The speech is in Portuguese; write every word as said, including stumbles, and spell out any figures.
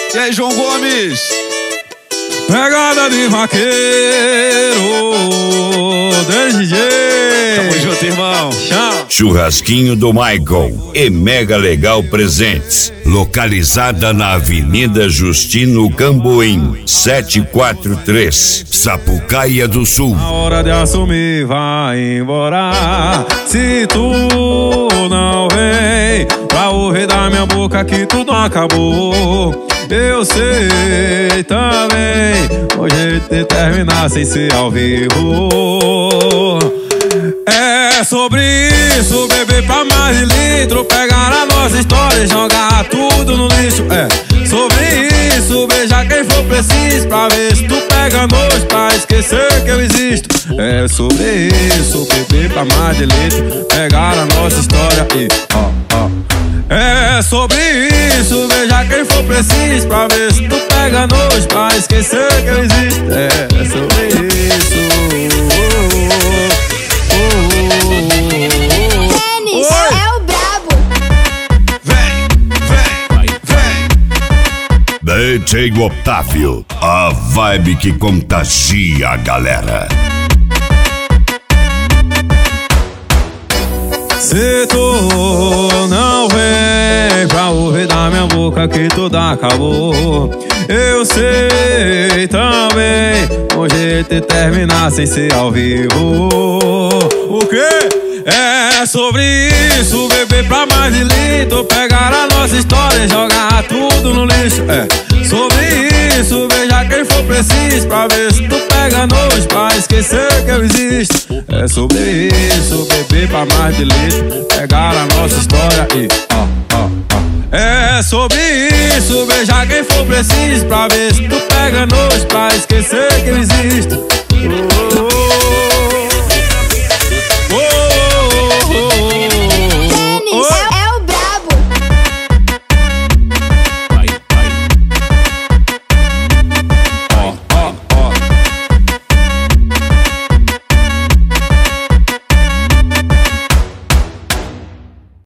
E aí, João Gomes? Pegada de vaqueiro, D J. Tamo junto, irmão. Tchau. Churrasquinho do Michael e Mega Legal Presentes. Localizada na Avenida Justino Camboim, setecentos e quarenta e três, Sapucaia do Sul. Na hora de assumir, vai embora. Se tu não vem pra ouvir da minha boca que tudo acabou. Eu sei também o jeito de terminar sem ser ao vivo. É sobre isso, beber pra mais de litro, pegar a nossa história e jogar tudo no lixo. É sobre isso, beijar quem for preciso, pra ver se tu pega nojo, pra esquecer que eu existo. É sobre isso, beber pra mais de litro, pegar a nossa história e ó, ó. É sobre isso, beijar quem for preciso, pra ver se tu pega nojo, pra esquecer que eu existo. É sobre isso. Tênis é o brabo. Vem, vem, vem. D J Otávio, a vibe que contagia a galera. Se tu não vem pra ouvir da minha boca que tudo acabou, eu sei também o jeito de terminar sem ser ao vivo. O quê? É sobre isso, beber pra mais de litro, pegar a nossa história e jogar tudo no lixo. É sobre isso, beijar quem for preciso, pra ver se tu pega nojo, pra esquecer que eu existo. É sobre isso, beber pra mais de litro, pegar a nossa história e ó, ó, ó. É sobre isso, beijar quem for preciso, pra ver se tu pega nojo, pra esquecer que eu existo.